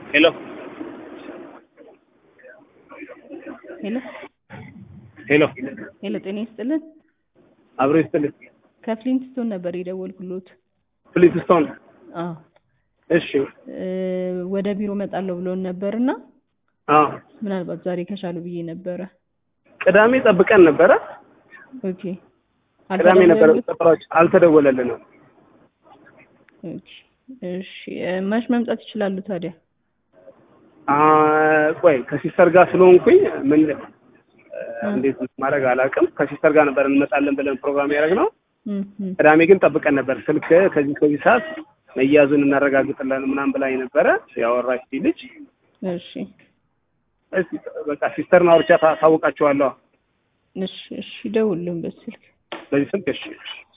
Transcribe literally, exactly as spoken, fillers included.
Hello. Hello. Hello. ሄሎ ጤና ይስጥልን። አብሮ ይስጥልኝ። ከፍሊንትስቶን ነበር የደወልኩሎት። ፍሊንትስቶን? አዎ። እሺ። ወደ ቢሮ መጣለሁ ብሎን ነበርና አዎ። ምናልባት ዛሬ ከቻሉ ብዬ ነበረ። ቅዳሜ ጠብቀን ነበረ። ኦኬ። ቅዳሜ ነበር ተጠራች አልተደወለልንም። ኦኬ። እሺ መች መምጣት ይችላሉ ታዲያ? አ ቆይ ከሲስተር ጋር ስለሆንኩኝ ምን እንዴት ማድረግ አላውቅም። ከሲስተር ጋር ነበር እንመጣለን ብለን ፕሮግራም ያደረግነው። ቅዳሜ ግን ጠብቀን ነበር። ስልክ ከዚህ ከዚህ ሰዓት መያዙን እናረጋግጥለን ምናምን ብላኝ ነበረ ያወራች ልጅ። እሺ እሺ በቃ ሲስተር ነው አውርቻ ታውቃቸዋለሁ። እሺ እሺ ደውልልን በስልክ በዚህ ስልክ እሺ